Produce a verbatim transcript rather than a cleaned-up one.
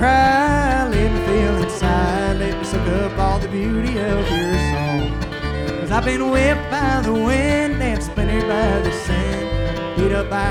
cry, let me feel inside, let me soak up all the beauty of your song. Cause I've been whipped by the wind and splintered by the sand, beat up by